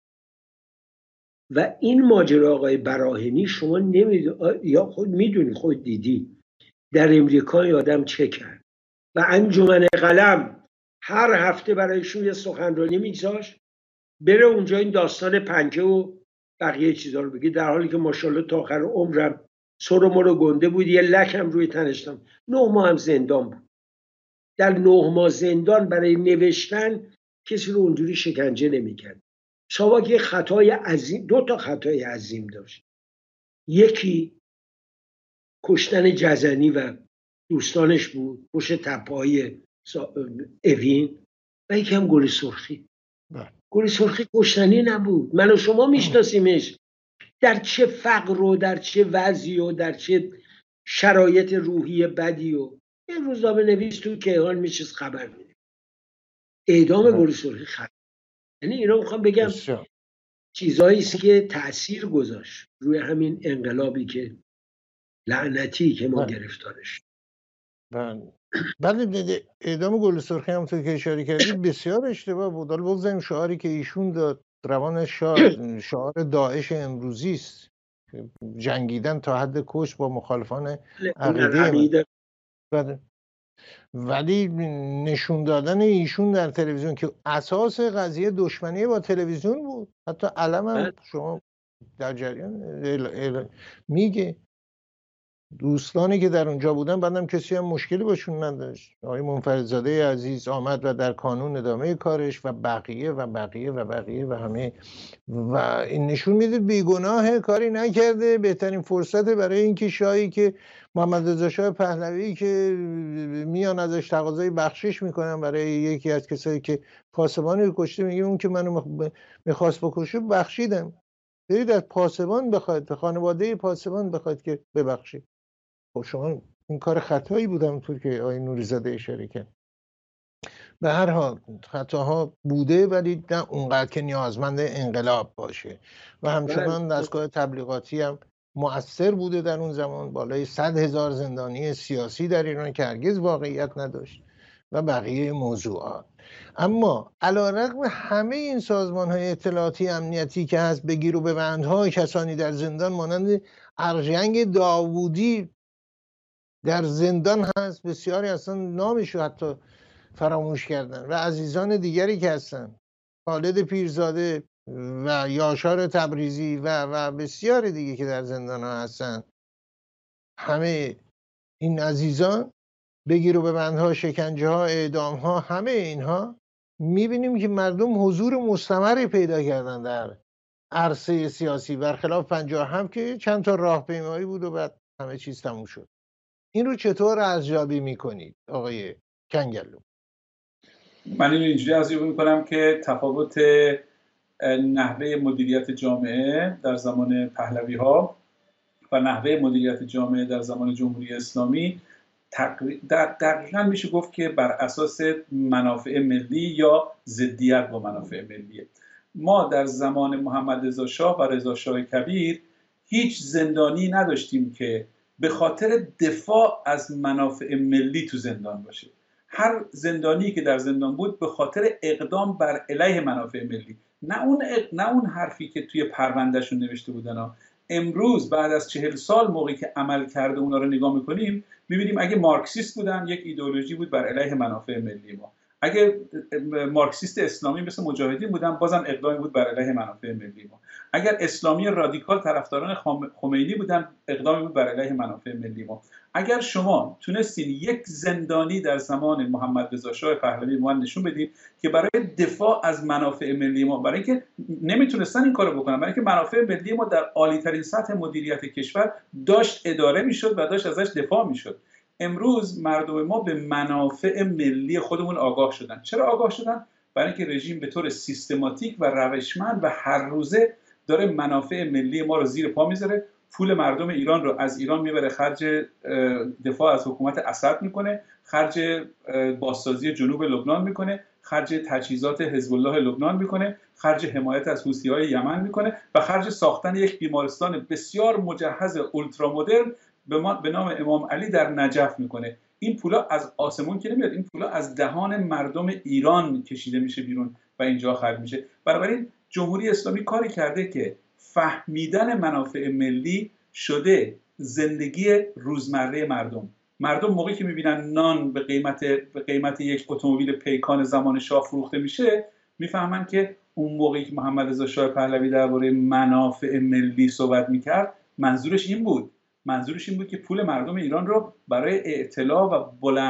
و این ماجرا آقای براهنی شما یا خود میدونی، خود دیدی در امریکا آدم چه کرد و انجمن قلم هر هفته برایشون یه سخنرانی میگذاشت، بره اونجا این داستان پنکه و بقیه چیزا رو بگی، در حالی که ماشاءالله تا آخر عمرم سر و مرو گنده بود، یه لکم روی تنشتم. 9 ماه هم زندان بود. در 9 ماه زندان برای نوشتن کسی رو اونجوری شکنجه نمی‌کرد. ساواک یه خطای عظیم، 2 تا خطای عظیم داشت. یکی کشتن جزنی و دوستانش بود پشت تپه‌های اوین، و یکی هم گل سرخی. گل سرخی کشتنی نبود، من و شما میشناسیمش در چه فقر و در چه وضعی و در چه شرایط روحی بدی، و یه روزنامه نویس تو کیهان میشه خبر میده اعدام گل سرخی خط. یعنی اینا میخوام بگم چیزایی است که تأثیر گذاشت روی همین انقلابی که لعنتی که ما گرفتارش. بله اعدام گل سرخی همونطور که اشاره کردید بسیار اشتباه بود. حالا بگذاریم شعاری که ایشون داد روان شعار داعش امروزی است، جنگیدن تا حد کش با مخالفان عقیده. ولی نشون دادن ایشون در تلویزیون که اساس قضیه دشمنی با تلویزیون بود، حتی علم هم شما در جریان میگه دوستانی که در اونجا بودن بعدم کسی هم مشکلی باشون نداشت. آقای منفردزاده عزیز آمد و در کانون ادامه کارش و بقیه و بقیه و بقیه و همه، و این نشون میده بیگناه، کاری نکرده. بهترین فرصت برای اینکه شاهی که محمد رضا شاه پهلوی که میان ازش تقاضای بخشش میکنن برای یکی از کسایی که پاسبانی رو کشته، میگه اون که منو میخواست بکشه بخشیدم، برید از پاسبان بخواید، به خانواده پاسبان بخواید که ببخشید. خب شما این کار خطایی بود همونطور که آقای نوری‌زاده اشاره کرد. به هر حال خطاها بوده ولی نه اونقدر که نیازمند انقلاب باشه و همچنان دستگاه تبلیغاتی هم مؤثر بوده در اون زمان، بالای 100,000 زندانی سیاسی در ایران که هرگز واقعیت نداشت و بقیه موضوعات. اما علیرغم همه این سازمان‌های اطلاعاتی امنیتی که هست، بگیر و ببندها، کسانی در زندان مانند ارژنگ داوودی در زندان هست، بسیاری اصلا نامشو حتی فراموش کردن، و عزیزان دیگری که هستن، خالد پیرزاده و یاشار تبریزی و بسیاری دیگه که در زندان ها هستن. همه این عزیزان بگیر و ببندها، شکنجه ها، اعدام ها، همه اینها میبینیم که مردم حضور مستمری پیدا کردن در عرصه سیاسی، برخلاف 57 که چند تا راهپیمایی بود و بعد همه چیز تموم شد. این رو چطور ارزیابی میکنید آقای کنگلو؟ من اینو اینجوری ارزیابی میکنم که تفاوت نحوه مدیریت جامعه در زمان پهلوی ها و نحوه مدیریت جامعه در زمان جمهوری اسلامی دقیقا میشه گفت که بر اساس منافع ملی یا ضدیت با منافع ملیه. ما در زمان محمد رضا شاه و رضا شاه کبیر هیچ زندانی نداشتیم که به خاطر دفاع از منافع ملی تو زندان باشه. هر زندانی که در زندان بود به خاطر اقدام بر علیه منافع ملی، نه اون حرفی که توی پروندهشون نوشته بودن. امروز بعد از 40 سال موقعی که عمل کرده اونا رو نگاه میکنیم، میبینیم اگه مارکسیست بودن یک ایدئولوژی بود بر علیه منافع ملی ما، اگه مارکسیست اسلامی مثل مجاهدین بودن بازم اقدامی بود بر علیه منافع ملی ما، اگر اسلامی رادیکال طرفداران خمینی بودن اقدامی بود بر علیه منافع ملی ما. اگر شما تونستین یک زندانی در زمان محمد رضا شاه پهلوی ما نشون بدید که برای دفاع از منافع ملی ما، برای اینکه نمیتونستن این کارو بکنن، برای اینکه منافع ملی ما در عالی ترین سطح مدیریت کشور داشت اداره میشد و داشت ازش دفاع میشد. امروز مردم ما به منافع ملی خودمون آگاه شدن. چرا آگاه شدن؟ برای اینکه رژیم به طور سیستماتیک و روشمند و هر روزه داره منافع ملی ما رو زیر پا میذاره، پول مردم ایران رو از ایران میبره خرج دفاع از حکومت اسد میکنه، خرج بازسازی جنوب لبنان میکنه، خرج تجهیزات حزب الله لبنان میکنه، خرج حمایت از حوثی‌های یمن میکنه و خرج ساختن یک بیمارستان بسیار مجهز اولترا مدرن به نام امام علی در نجف میکنه. این پولا از آسمون که نمیاد، این پولا از دهان مردم ایران کشیده میشه بیرون و اینجا خرج میشه. بنابراین جمهوری اسلامی کاری کرده که فهمیدن منافع ملی شده زندگی روزمره مردم موقعی که میبینن نان به قیمت یک اتومبیل پیکان زمان شاه فروخته میشه، میفهمن که اون موقعی که محمد رضا شاه پهلوی درباره منافع ملی صحبت میکرد منظورش این بود که پول مردم ایران رو برای اعتلاع و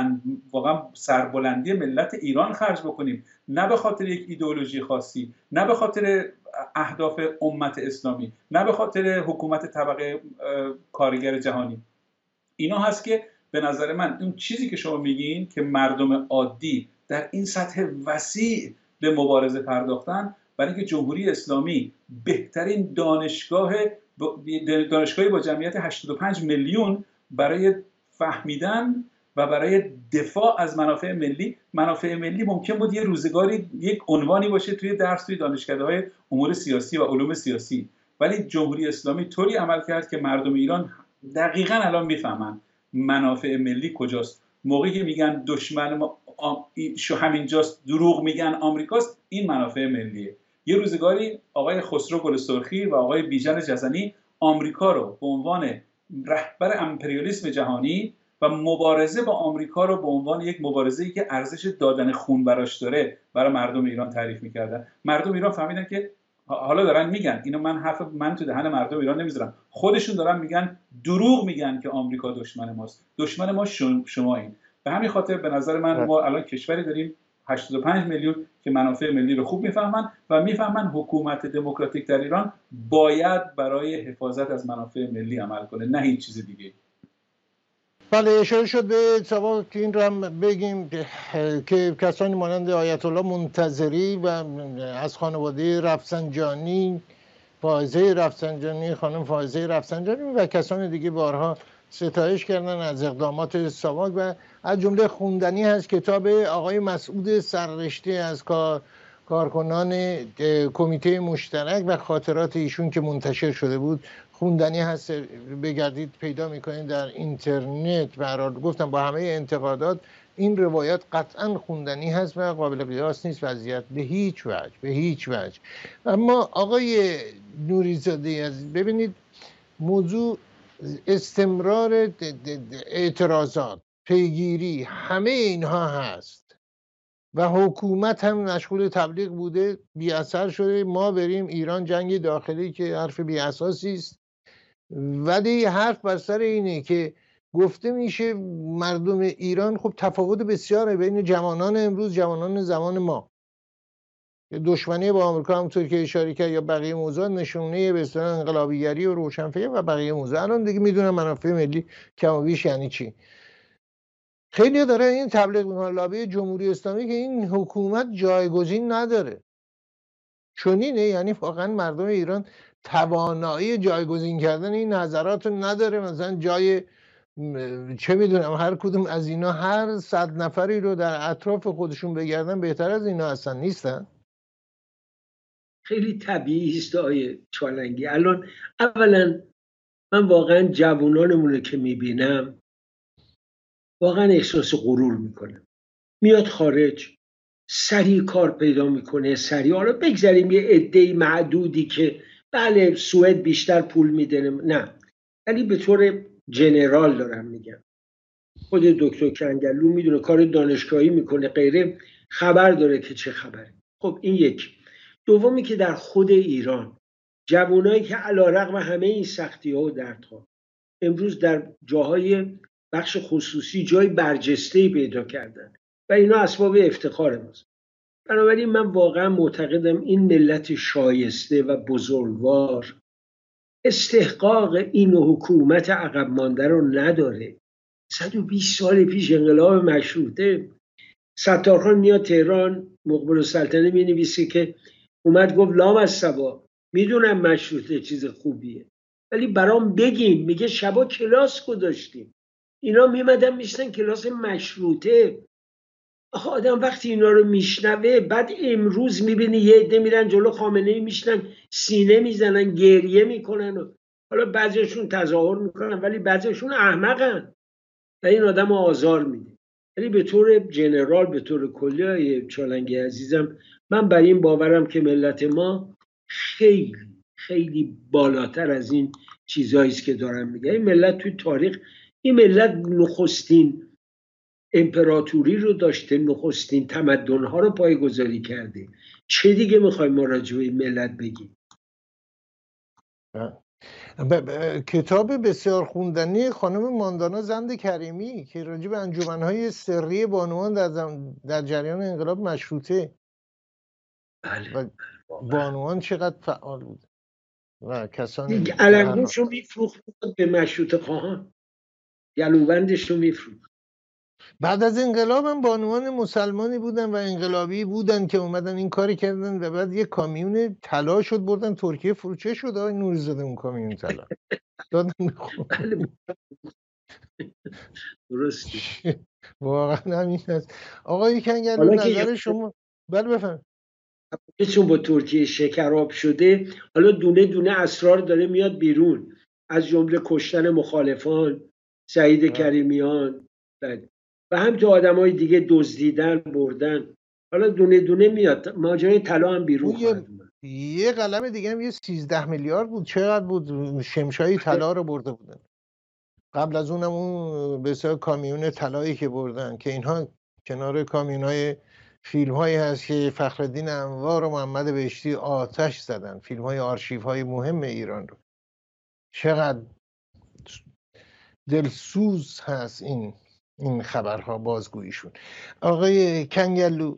واقعا سربلندی ملت ایران خرج بکنیم، نه به خاطر یک ایدئولوژی خاصی، نه به خاطر اهداف امت اسلامی، نه به خاطر حکومت طبقه کارگر جهانی. اینا هست که به نظر من اون چیزی که شما میگین که مردم عادی در این سطح وسیع به مبارزه پرداختن، برای اینکه جمهوری اسلامی بهترین دانشگاهی با جمعیت 85 میلیون برای فهمیدن و برای دفاع از منافع ملی ممکن بود یه روزگاری یک عنوانی باشه توی درس توی دانشکده‌های امور سیاسی و علوم سیاسی، ولی جمهوری اسلامی طوری عمل کرد که مردم ایران دقیقاً الان میفهمن منافع ملی کجاست. موقعی که میگن دشمن ما همینجاست، دروغ میگن آمریکاست، این منافع ملیه. یه روزگاری آقای خسرو گل سرخی و آقای بیژن جزنی آمریکا رو به عنوان رهبر امپریالیسم جهانی و مبارزه با آمریکا رو به عنوان یک مبارزه‌ای که ارزش دادن خون براش داره برای مردم ایران تعریف می‌کردن. مردم ایران فهمیدن که حالا دارن میگن، اینو من تو دهن مردم ایران نمیذارم، خودشون دارن میگن، دروغ میگن که آمریکا دشمن ماست، دشمن ما شمایین. به همین خاطر به نظر من ما الان کشوری داریم 85 میلیون که منافع ملی رو خوب میفهمن و میفهمن حکومت دموکراتیک در ایران باید برای حفاظت از منافع ملی عمل کنه، نه هیچ چیز دیگه. بله، اشاره شد به اتفاق که این رو هم بگیم که کسانی مانند آیت الله منتظری و از خانواده رفسنجانی، فائزه رفسنجانی، خانم فائزه رفسنجانی و کسان دیگه بارها ستایش کردن از اقدامات ساواک و از جمله خوندنی هست کتاب آقای مسعود سررشته از کارکنان کمیته مشترک و خاطرات ایشون که منتشر شده بود، خوندنی هست، بگردید پیدا میکنید در اینترنت. برحال گفتم با همه انتقادات این روایات قطعا خوندنی هست و قابل قیاس نیست وضعیت به هیچ وجه. اما آقای نوریزاده عزیز، ببینید موضوع استمرار اعتراضات، پیگیری، همه اینها هست و حکومت هم مشغول تبلیغ بوده، بی اثر شده. ما بریم ایران جنگ داخلی که حرف بی اساسی است، ولی حرف بر سر اینه که گفته میشه مردم ایران خب تفاوت بسیاره بین جوانان امروز جوانان زمان ما. دشمنی با آمریکا همونطور که اشاره کرد یا بقیه موضوع نشونه به اصطلاح انقلابیگری و روشنفکری و بقیه موضوع. الان دیگه میدونن منافع ملی کم و بیش یعنی چی. خیلی داره این تبلیغ میکنن لابی جمهوری اسلامی که این حکومت جایگزین نداره. چنینه، یعنی واقعا مردم ایران توانایی جایگزین کردن این نظرات رو نداره. مثلا جای چه میدونم هر کدوم از اینا هر 100 نفری رو در اطراف خودشون بگردن بهتر از اینا اصلا نیستن. خیلی طبیعی است آیه چالنگی. الان اولا من واقعا جوانانمون رو که میبینم واقعا احساس غرور میکنم. میاد خارج سریع کار پیدا میکنه، سریع رو بگذاریم یه عده معدودی که بله سوئد بیشتر پول میده، نه، ولی به طور جنرال دارم میگم. خود دکتر کنگلو میدونه کار دانشگاهی میکنه غیره، خبر داره که چه خبره. خب این یک. دومی که در خود ایران جوانایی که علیرغم همه این سختی ها و دردها امروز در جاهای بخش خصوصی جای برجسته‌ای پیدا کردن و اینا اسباب افتخار ماست. بنابراین من واقعا معتقدم این ملت شایسته و بزرگوار استحقاق این حکومت عقب مانده رو نداره. 120 سال پیش انقلاب مشروطه، ستارخان میاد تهران، مقبل السلطنه می نویسه که اومد گفت لامصبا میدونم مشروطه چیز خوبیه ولی برام بگین. میگه شبا کلاس گذاشتیم، اینا میمدن میشتن کلاس مشروطه. آدم وقتی اینا رو میشنوه بعد امروز میبینی یه عده میرن جلو خامنه‌ای میشنن سینه میزنن گریه میکنن. حالا بعضیشون تظاهر میکنن ولی بعضیشون احمقن و این آدم رو آزار میده. ولی به طور جنرال، به طور کلی های چالنگی عزیزم، من بر این باورم که ملت ما خیلی خیلی بالاتر از این چیزایی است که دارم میگم. این ملت توی تاریخ، این ملت نخستین امپراتوری رو داشته، نخستین تمدن‌ها رو پایه‌گذاری کرده. چه دیگه میخوایم ما راجع به این ملت بگیم؟ کتاب بسیار خوندنی خانم ماندانا زند کریمی که راجع به انجمن‌های سری بانوان در جریان انقلاب مشروطه، بله، بانوان چقدر فعال بود و کسان علنگوش رو میفروخت به مشروطه خواهان، گلوبندش رو میفروخت. بعد از انقلاب هم بانوان مسلمانی بودن و انقلابی بودن که اومدن این کاری کردن و بعد یه کامیون طلا شد بردن ترکیه، فروچه شد. آقای نوریزاده اون کامیون طلا دادن. درسته. واقعا همین هست. آقای کنگلو حالا که نظر شما؟ بله بفهم. چون با ترکیه شکراب شده، حالا دونه دونه اسرار داره میاد بیرون، از جمله کشتن مخالفان، سعید کریمیان و هم تو آدمای دیگه دزدیدن بردن. حالا دونه دونه میاد، ماجرای طلا هم بیرون خواهد اومد. یه قلم دیگه هم یه 13 میلیارد بود، چقدر بود؟ شمشایی طلا رو برده بودن. قبل از اونم اون بسیار کامیون طلایی که بردن، که اینها کنار کامیونای فیلم هایی هست که فخرالدین انوار و محمد بهشتی آتش زدن، فیلم های آرشیو های مهم ایران رو. چقدر دلسوز هست این خبرها، بازگوییشون. آقای کنگلو،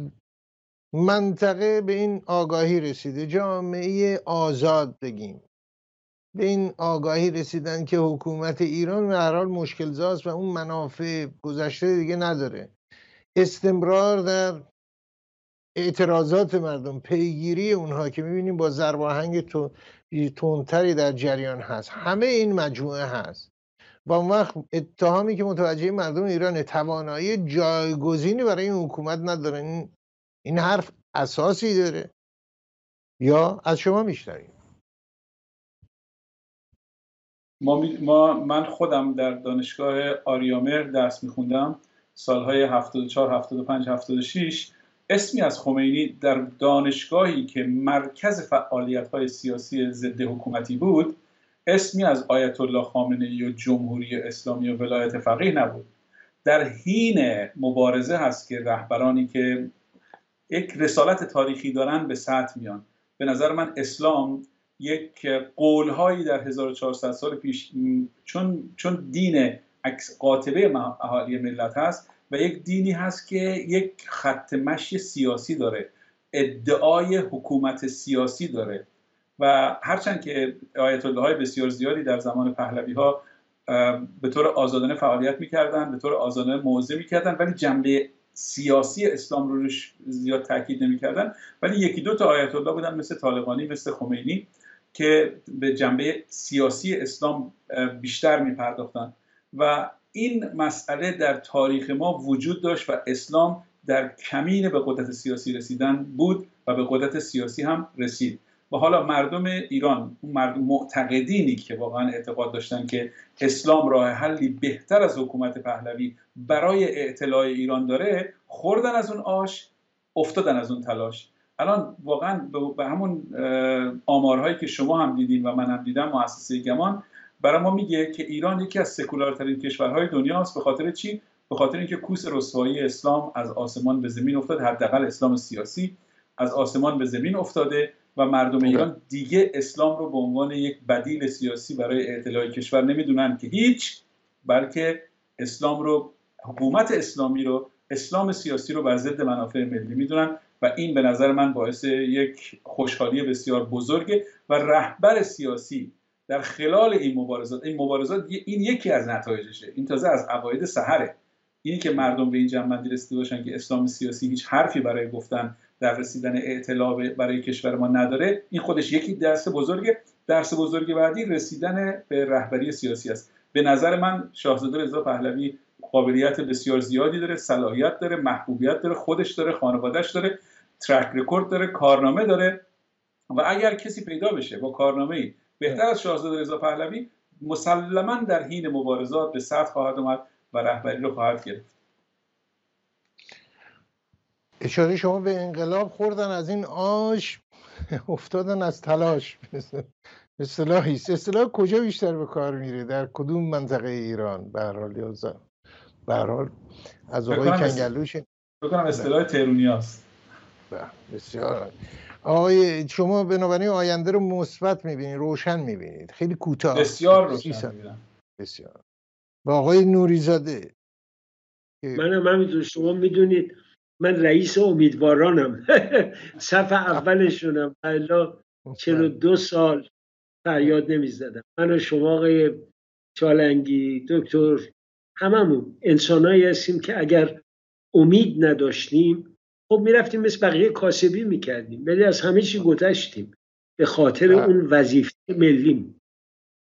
منطقه به این آگاهی رسیده، جامعه آزاد بگیم به این آگاهی رسیدن که حکومت ایران به هر حال مشکل زاست و اون منافع گذشته دیگه نداره. استمرار در اعتراضات مردم، پیگیری اونها که میبینیم با ضرب آهنگ تندتری در جریان هست، همه این مجموعه هست. با اون وقت اتهامی که متوجه مردم ایران، توانایی جایگزینی برای این حکومت نداره. این حرف اساسی داره یا از شما میشنویم؟ من خودم در دانشگاه آریامر درس میخوندم سالهای 74 75 76. اسمی از خمینی در دانشگاهی که مرکز فعالیت‌های سیاسی ضد حکومتی بود، اسمی از آیت الله خامنه‌ای و جمهوری اسلامی و ولایت فقیه نبود. در حین مبارزه هست که رهبرانی که یک رسالت تاریخی دارن به سطح میان. به نظر من اسلام یک قولهایی در 1400 سال پیش، چون دین قاطبه اهالی ملت هست و یک دینی هست که یک خط مشی سیاسی داره، ادعای حکومت سیاسی داره و هرچند که آیت الله های بسیار زیادی در زمان پهلوی ها به طور آزادانه فعالیت میکردن، به طور آزادانه موعظه میکردن، ولی جنبه سیاسی اسلام رو زیاد تاکید نمی‌کردن. ولی یکی دو تا آیت الله بودن مثل طالقانی، مثل خمینی، که به جنبه سیاسی اسلام بیشتر می‌پرداختن و این مسئله در تاریخ ما وجود داشت و اسلام در کمین به قدرت سیاسی رسیدن بود و به قدرت سیاسی هم رسید. و حالا مردم ایران، اون مردم معتقدینی که واقعا اعتقاد داشتن که اسلام راه حلی بهتر از حکومت پهلوی برای اعتلاع ایران داره، خوردن از اون آش، افتادن از اون تلاش. الان واقعا به همون آمارهایی که شما هم دیدین و من هم دیدم، مؤسسه گمان برای ما میگه که ایران یکی از سکولارترین کشورهای دنیاست. به خاطر چی؟ به خاطر اینکه کوس رسوایی اسلام از آسمان به زمین افتاد، حداقل اسلام سیاسی از آسمان به زمین افتاده و مردم ایران دیگه اسلام رو به عنوان یک بدیل سیاسی برای اعتلاع کشور نمیدونن که هیچ، بلکه اسلام رو، حکومت اسلامی رو، اسلام سیاسی رو بر ضد منافع ملی میدونن و این به نظر من باعث یک خوشحالی بسیار بزرگه و رهبر سیاسی در خلال این مبارزات این یکی از نتایجشه. این تازه از عقاید سحره. اینی که مردم به این جنبندی رسیده باشن که اسلام سیاسی هیچ حرفی برای گفتن در رسیدن اعتلاع برای کشور ما نداره، این خودش یکی درس بزرگه. درس بزرگ بعدی رسیدن به رهبری سیاسی است. به نظر من شاهزاده رضا پهلوی قابلیت بسیار زیادی داره، صلاحیت داره، محبوبیت داره، خودش داره، خانواده‌اش داره، ترک رکورد داره، کارنامه داره و اگر کسی پیدا بشه با کارنامه‌ای بهتر از شاهزاده رضا پهلوی، مسلماً در حین مبارزات به سطح خواهد اومد و رهبری رو خواهد گرفت. اشاره شما به انقلاب، خوردن از این آش، افتادن از تلاش. اصطلاحی است. اصطلاح کجا بیشتر به کار میره؟ در کدوم منطقه ایران؟ به هر حال یازده به هر حال از آقای کنگلوش بکنم اصطلاح تهرونیاست. بسیار. آقای شما بنابراین آینده رو مثبت میبینید، روشن میبینید، خیلی کوتاه. بسیار روشن میبینم. بسیار. با آقای نوریزاده. منم همینطور. شما میدونید من رئیس امیدوارانم. صف اولشونم. الا 42 سال فریاد نمیزدم. من و شما آقای چالنگی، دکتر، هممون انسانایی هستیم که اگر امید نداشتیم خب میرفتیم مثل بقیه کاسبی میکردیم، ولی از همه چی گذشتیم به خاطر اون وظیفه ملیم.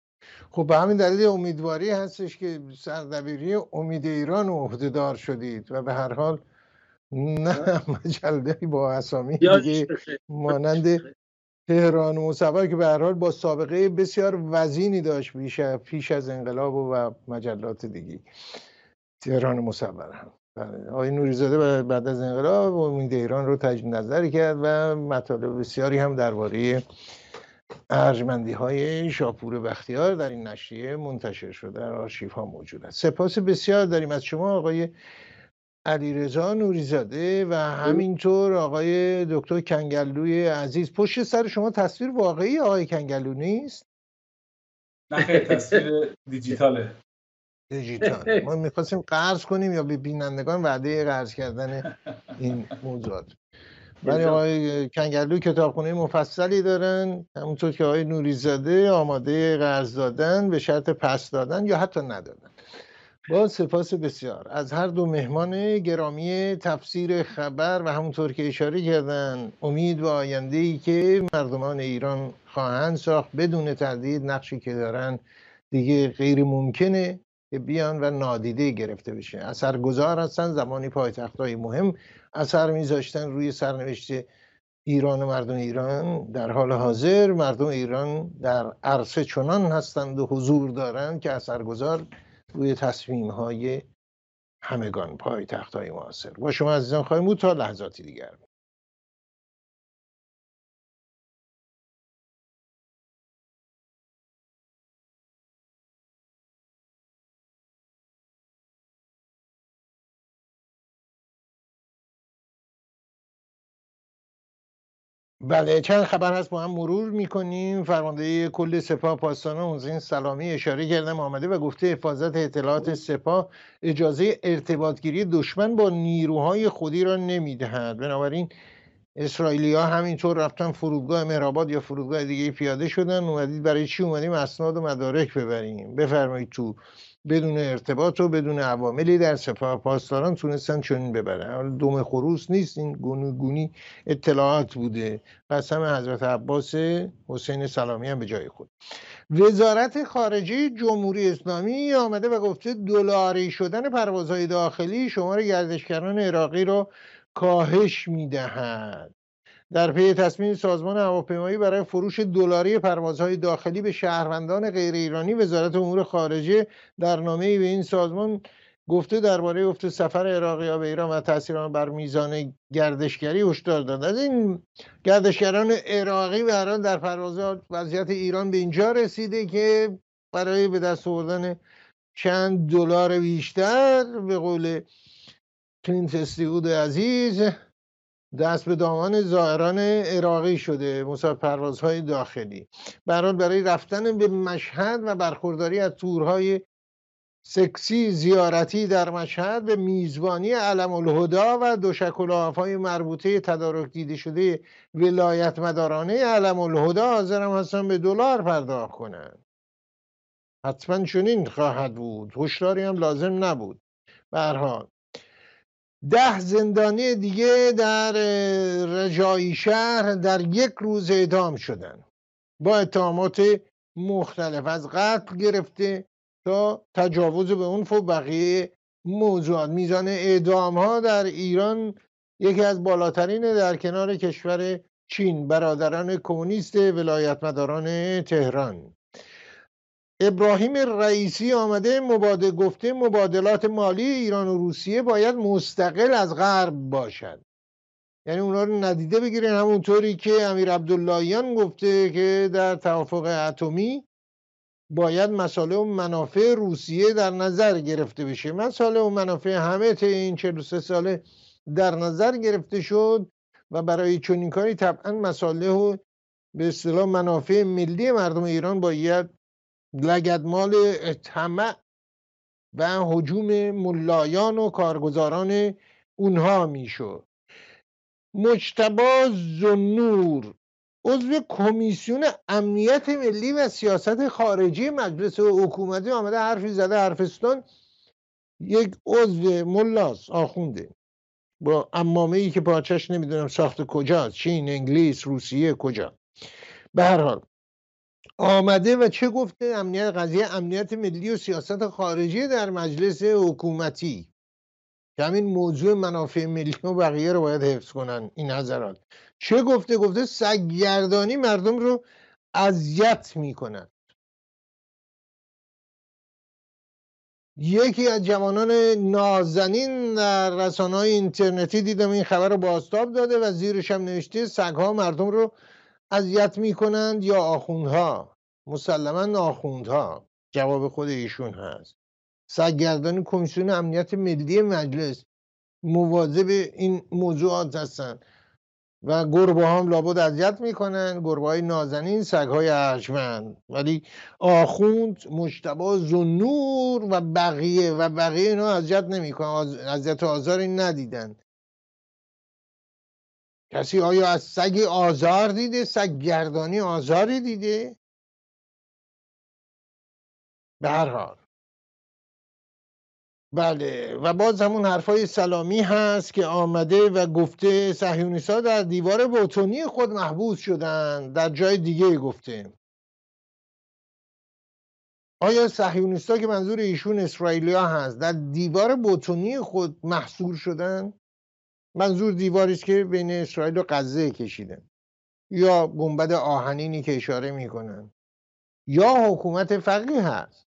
خب به همین دلیل امیدواری هستش که سردبیری امید ایران عهدهدار شدید و به هر حال نه مجله با اسامی دیگه مانند تهران مصور که به هر حال با سابقه بسیار وزینی داشت پیش از انقلاب و مجلات دیگه. تهران مصور هم آقای نوریزاده بعد از انقلاب امید ایران رو تجدید نظر کرد و مطالب بسیاری هم درباره ارجمندی های شاپور بختیار در این نشریه منتشر شده، در آرشیف ها موجود است. سپاس بسیار داریم از شما آقای علیرضا نوریزاده و همینطور آقای دکتر کنگلوی عزیز. پشت سر شما تصویر واقعی آقای کنگلو نیست؟ نه، تصویر دیجیتاله. دیجیتال. ما میخواستیم قرض کنیم یا به بینندگان وعده قرض کردن این موضوعات. ولی آقای کنگلو کتابخونه مفصلی دارن، همونطور که آقای نوریزاده آماده قرض دادن به شرط پس دادن یا حتی ندادن. با سپاس بسیار از هر دو مهمان گرامی تفسیر خبر و همونطور که اشاره کردن امید به آینده‌ای که مردمان ایران خواهند ساخت بدون تردید. نقشی که دارن دیگه غیر ممکنه که بیان و نادیده گرفته بشه. اثرگذار هستن، زمانی پایتخت‌های مهم اثر میذاشتن روی سرنوشت ایران و مردم ایران. در حال حاضر مردم ایران در عرصه چنان هستند و حضور دارند که اثرگذار روی تصمیم‌های همگان پایتخت‌های معاصر. با شما عزیزان خواهیم بود تا لحظاتی دیگر. بله، چند خبر هست با هم مرور میکنیم. فرمانده کل سپاه پاسداران حسین سلامی اشاره کردم آمده و گفته حفاظت اطلاعات سپاه اجازه ارتباطگیری دشمن با نیروهای خودی را نمیدهد. بنابراین اسرائیلی‌ها همینطور رفتن فرودگاه مهرآباد یا فرودگاه دیگه پیاده شدن. اومدید برای چی اومدیم؟ اسناد و مدارک ببریم. بفرمایید تو. بدون ارتباط و بدون عواملی در سپاه پاسداران تونستن چنین ببرن. دم خروس نیست، این گونی اطلاعات بوده. قسم حضرت عباس حسین سلامی هم به جای خود. وزارت خارجه جمهوری اسلامی آمده و گفته دلاری شدن پروازهای داخلی شمار گردشگران عراقی را کاهش میدهد. در پی تصمیم سازمان هواپیمایی برای فروش دلاری پروازهای داخلی به شهروندان غیر ایرانی، وزارت امور خارجه در نامه‌ای به این سازمان گفته درباره افت سفر عراقی‌ها به ایران و تاثیر آن بر میزان گردشگری هشدار داد. از این گردشگران عراقی به هر حال در پروازات وضعیت ایران به اینجا رسیده که برای به دست آوردن چند دلار بیشتر به قول کلینت استیود عزیز دست به دامان زائران عراقی شده. مسافر پروازهای داخلی برای رفتن به مشهد و برخورداری از تورهای سکسی زیارتی در مشهد به میزبانی علم الهدا و دوشکلافهای مربوطه تدارک دیده شده ولایت مدارانه علم الهدا حاضر هم هستن به دلار پرداخت کنند. حتما چنین خواهد بود، هشداری هم لازم نبود. به هر حال 10 زندانی دیگه در رجایی شهر در یک روز اعدام شدن با اتهامات مختلف، از قتل گرفته تا تجاوز به عنف و بقیه موضوعات. میزان اعدام ها در ایران یکی از بالاترین در کنار کشور چین. برادران کمونیست ولایت مداران تهران. ابراهیم رئیسی آمده گفته مبادلات مالی ایران و روسیه باید مستقل از غرب باشد، یعنی اونا رو ندیده بگیرن، همونطوری که امیر عبداللهیان گفته که در توافق اتمی باید مصالح و منافع روسیه در نظر گرفته بشه. مصالح و منافع همه طی این 43 ساله در نظر گرفته شد و برای چنین کاری طبعا مصالح و به اصطلاح منافع ملی مردم ایران باید لگدمال طمع و هجوم ملایان و کارگزاران اونها میشد. مجتبی ذوالنور عضو کمیسیون امنیت ملی و سیاست خارجی مجلس حکومتی آمده حرفی زده حرفستان. یک عضو ملاس آخونده با عمامه‌ای که پاچش نمیدونم ساخت کجاست، چین، انگلیس، روسیه، کجا. به هر حال آمده و چه گفته؟ قضیه امنیت ملی و سیاست خارجی در مجلس حکومتی که همین موضوع منافع ملی و بقیه رو باید حفظ کنن. این حضرات چه گفته؟ گفته سگگردانی مردم رو اذیت میکنن. یکی از جوانان نازنین در رسانه‌های اینترنتی دیدم این خبر رو بازتاب داده و زیرش هم نوشته سگها مردم رو اذیت میکنند یا آخوندها. مسلما آخوندها. جواب خود ایشون هست. سرگردان کمیسیون امنیت ملی مجلس مواظب این موضوعات هستن و گربه هم لابد اذیت میکنن، گربه های نازنین، سگ های ارجمند. ولی آخوند، مجتبی ذوالنور و بقیه اینا اذیت نمیکنن، اذیت و آزاری ندیدن. کسی آیا از سگ آزار دیده؟ سگ گردانی آزاری دیده؟ به هر حال بله. و باز همون حرفای سلامی هست که آمده و گفته صهیونیست‌ها در دیوار بتونی خود محبوس شدن. در جای دیگه گفته. آیا صهیونیست‌ها که منظور ایشون اسرائیلیا هست در دیوار بتونی خود محصور شدن؟ منظور دیواری است که بین اسرائیل و غزه کشیدن، یا گنبد آهنینی که اشاره میکنن، یا حکومت فقیه هست.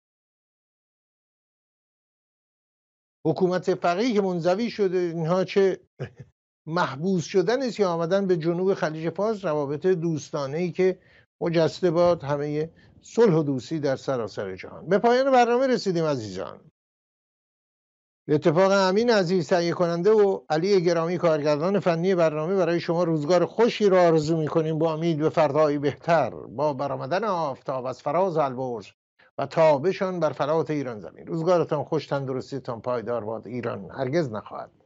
حکومت فقیه که منزوی شده. اینها چه محبوس شدن است که آمدن به جنوب خلیج فارس، روابط دوستانه‌ای که مجسته باد همه صلح و دوستی در سراسر جهان. به پایان برنامه رسیدیم عزیزان. به اتفاق امین عزیز تهیه کننده و علی گرامی کارگردان فنی برنامه برای شما روزگار خوشی را آرزو می‌کنیم با امید به فردایی بهتر، با برآمدن آفتاب از فراز البرز و تابشان بر فرات ایران زمین. روزگارتان خوش، تندرستیتان پایدار باد. ایران هرگز نخواهد